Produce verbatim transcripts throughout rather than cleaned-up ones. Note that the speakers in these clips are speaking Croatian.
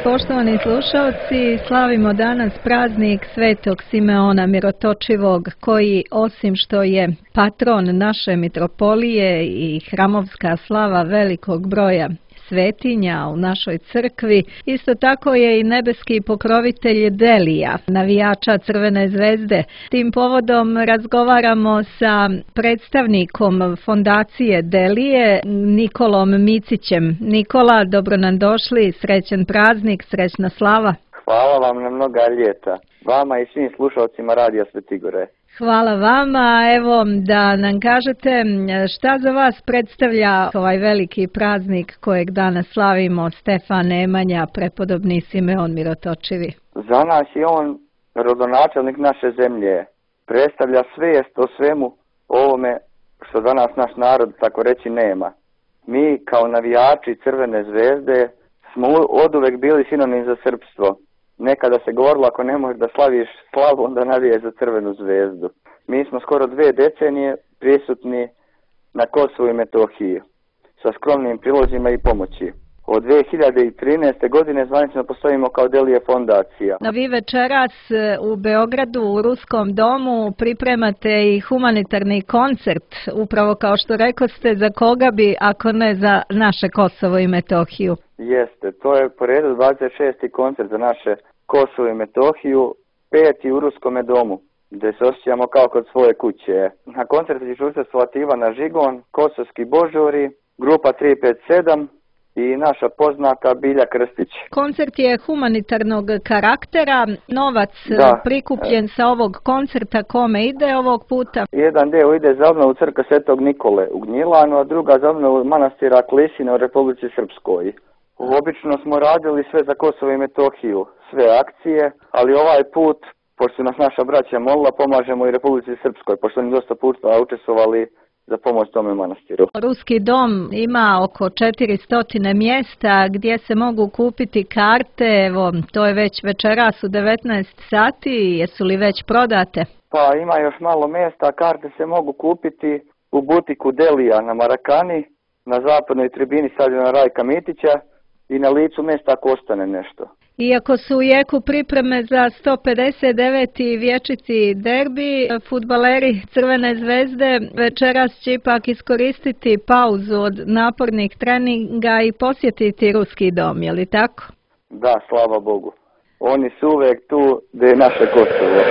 poštovani slušalci, slavimo danas praznik Svetog Simeona Mirotočivog, koji osim što je patron naše mitropolije i hramovska slava velikog broja svetinja u našoj crkvi, isto tako je i nebeski pokrovitelj Delija, navijača Crvene zvezde. Tim povodom razgovaramo sa predstavnikom fondacije Delije, Nikolom Micićem. Nikola, dobro nam došli, srećan praznik, srećna slava. Hvala vam na mnoga ljeta, vama i svim slušalcima Radija Svetigore. Hvala vama. Evo da nam kažete šta za vas predstavlja ovaj veliki praznik kojeg danas slavimo, Stefan Nemanja, prepodobni Simeon Mirotočivi. Za nas je on rodonačelnik naše zemlje, predstavlja svijest o svemu ovome što danas naš narod tako reći nema. Mi kao navijači Crvene zvezde smo oduvek bili sinonim za srpstvo. Nekada se govorilo, ako ne možeš da slaviš slavu, onda naviješ za Crvenu zvezdu. Mi smo skoro dve decenije prisutni na Kosovu i Metohiji sa skromnim prilozima i pomoći. Od dve hiljade trinaeste. godine zvanično postojimo kao Delije fondacija. A vi večeras u Beogradu u Ruskom domu pripremate i humanitarni koncert, upravo kao što rekoste, za koga bi, ako ne za naše Kosovo i Metohiju? Jeste, to je po redu dvadeset šesti koncert za naše Kosovo i Metohiju, peti u Ruskome domu, gdje se osjećamo kao kod svoje kuće. Na koncertu će učestvovati Ivana Žigon, Kosovski Božori, grupa tri pet sedam i naša poznata Bilja Krstić. Koncert je humanitarnog karaktera, novac da. prikupljen sa ovog koncerta kome ide ovog puta? Jedan deo ide za obnovu crkve Svetog Nikole u Gnjilanu, a druga za obnovu manastira Klisina u Republici Srpskoj. Obično smo radili sve za Kosovo i Metohiju, sve akcije, ali ovaj put, pošto nas naša braća molila, pomažemo i Republici Srpskoj, pošto oni dosta puta učestvovali za pomoć tome manastiru. Ruski dom ima oko četiristo mjesta gdje se mogu kupiti karte, evo, to je već večeras u devetnaest sati, jesu li već prodate? Pa ima još malo mjesta, karte se mogu kupiti u butiku Delija na Marakani, na zapadnoj tribini stadiona Rajka Mitića i na licu mjesta ako ostane nešto. Iako su u jeku pripreme za sto pedeset deveti vječiti derbi, fudbaleri Crvene zvezde večeras će ipak iskoristiti pauzu od napornih treninga i posjetiti Ruski dom, je li tako? Da, slava Bogu. Oni su uvijek tu gdje je naše Kosovo.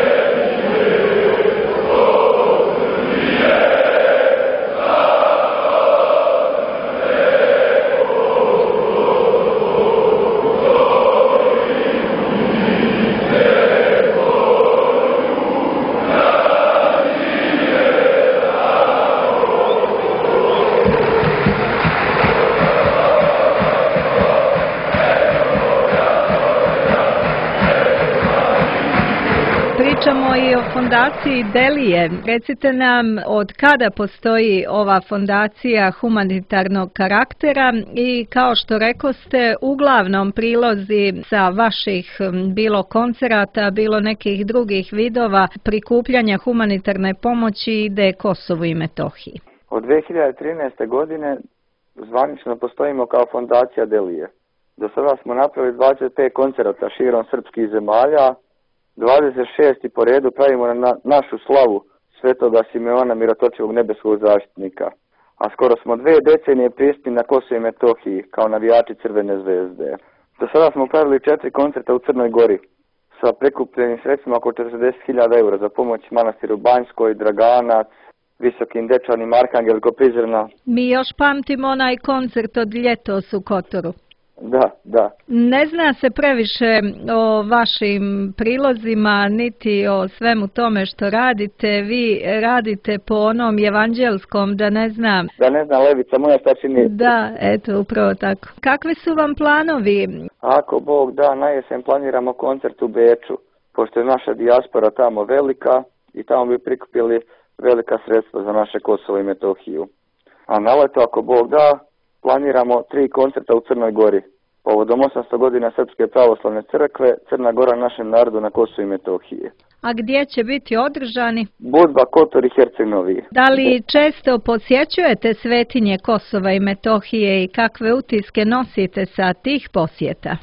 Pričamo i o fondaciji Delije. Recite nam od kada postoji ova fondacija humanitarnog karaktera i kao što rekoste, uglavnom prilozi sa vaših bilo koncerata, bilo nekih drugih vidova prikupljanja humanitarne pomoći ide Kosovu i Metohiji. Od dve hiljade trinaeste. godine zvanično postojimo kao fondacija Delije. Do sada smo napravili dvadeset pet koncerata širom srpskih zemalja, dvadeset šesti po redu pravimo na našu slavu Svetoga Simeona Mirotočivog nebeskog zaštitnika. A skoro smo dve decenije prisutni na Kosovu i Metohiji kao navijači Crvene zvezde. Do sada smo pravili četiri koncerta u Crnoj Gori sa prikupljenim sredstvima oko četrdeset hiljada eura za pomoć manastiru Banjskoj, Draganac, Visokim Dečanim, Arhangelsko, Prizrena. Mi još pamtimo onaj koncert od ljetos u Kotoru. Da, da. Ne zna se previše o vašim prilozima, niti o svemu tome što radite. Vi radite po onom evanđelskom, da ne znam... Da ne zna levica moja šta čini. Da, eto, upravo tako. Kakvi su vam planovi? Ako Bog da, na jesen planiramo koncert u Beču, pošto je naša dijaspora tamo velika i tamo bi prikupili velika sredstva za naše Kosovo i Metohiju. A na leto, ako Bog da, planiramo tri koncerta u Crnoj Gori. Povodom osamsto godina Srpske pravoslavne crkve, Crna Gora našem narodu na Kosovu i Metohiji. A gdje će biti održani? Budva, Kotor i Herceg-Novi. Da li često posjećujete svetinje Kosova i Metohije i kakve utiske nosite sa tih posjeta?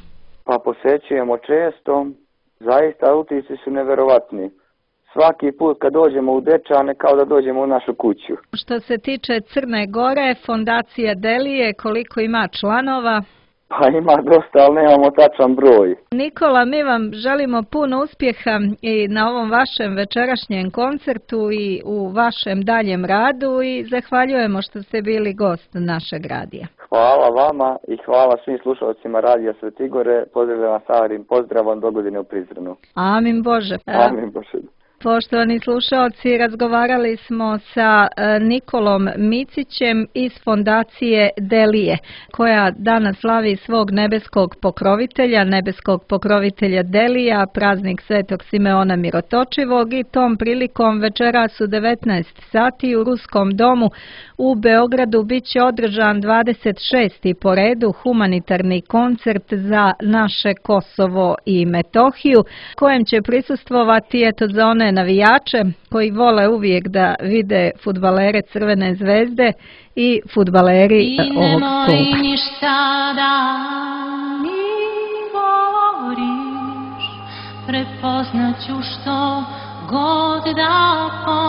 pa posećujemo često. Zaista utisci su neverovatni. Svaki put kad dođemo u Dečane kao da dođemo u našu kuću. Što se tiče Crne Gore, fondacija Delije, koliko ima članova? Pa ima dosta, ali nemamo tačan broj. Nikola, mi vam želimo puno uspjeha i na ovom vašem večerašnjem koncertu i u vašem daljem radu i zahvaljujemo što ste bili gost našeg radija. Hvala vama i hvala svim slušalcima Radija Svetigore. Pozdravljam vas starim pozdravom, dogodine u Prizrenu. Amin Bože. Amin Bože. Poštovani slušalci, razgovarali smo sa Nikolom Micićem iz fondacije Delije, koja danas slavi svog nebeskog pokrovitelja, nebeskog pokrovitelja Delija, praznik Svetog Simeona Mirotočivog, i tom prilikom večeras u devetnaest sati u Ruskom domu u Beogradu bit će održan dvadeset šesti po redu humanitarni koncert za naše Kosovo i Metohiju, kojem će prisustvovati eto za one navijače koji vole uvijek da vide fudbalere Crvene zvezde i fudbaleri ovog kluba. I nemoj ništa da mi govoriš, prepoznaću što god da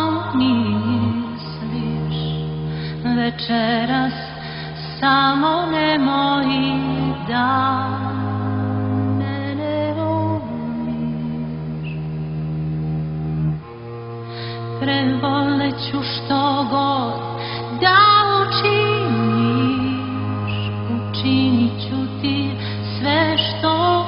pomisliš. Večeras samo nemoj da prevoleću što god da učiniš, učinit ću ti sve što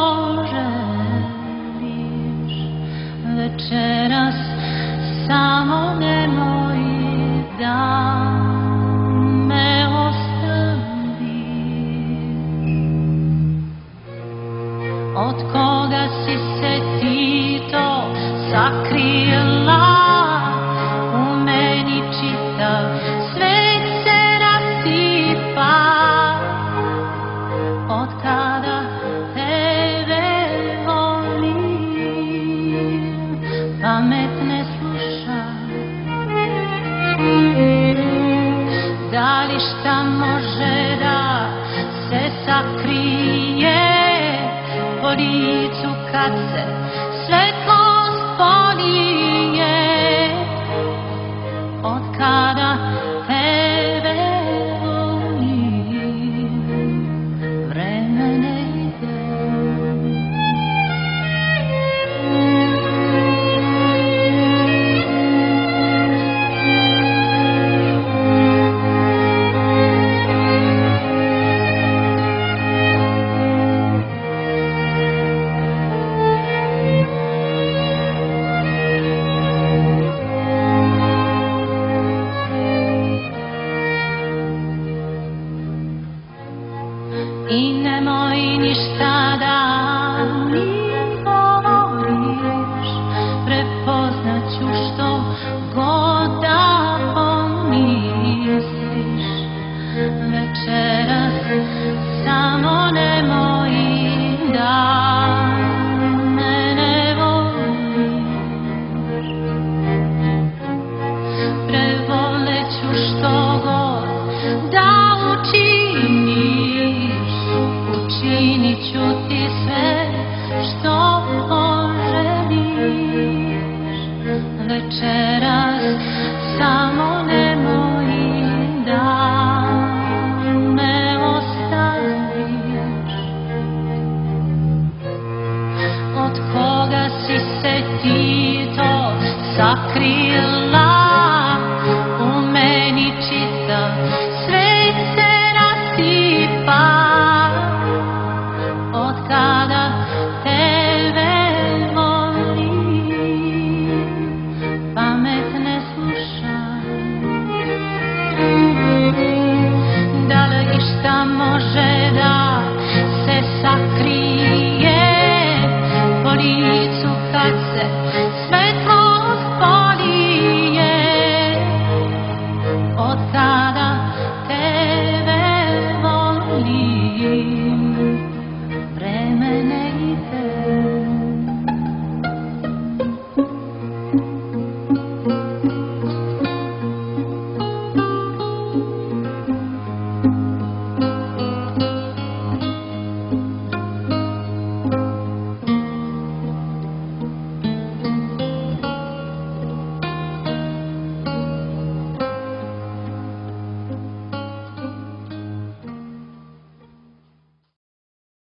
poželiš. Večeras samo nemoj da me ostaviš. Od koga si se ti to sakrijela? Svet se rasipa od kada tebe volim, pamet ne slušam. Da li šta može da se sakrije po licu kad se svetlost polije? Od kada tebe volim, vreme ne ide. I nemoj ništa da mi govoriš, prepoznaću što god da pomisliš. Večeras samo nemoj da me ne voliš. Prevoleću što god da učiniš, učinit ću ti sve